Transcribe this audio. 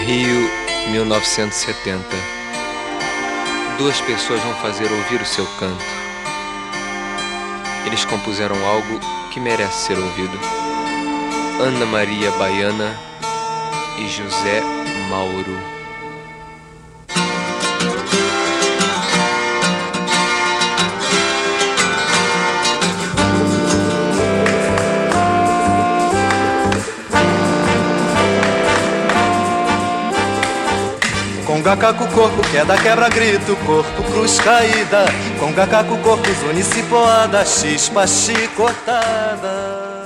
Rio, 1970. Duas pessoas vão fazer ouvir o seu canto. Eles compuseram algo que merece ser ouvido. Ana Maria Baiana e José Mauro. Conga, caco, corpo, queda, quebra, grito, corpo, cruz caída. Conga, caco, corpo, zone, cipoada, chispa, chicotada.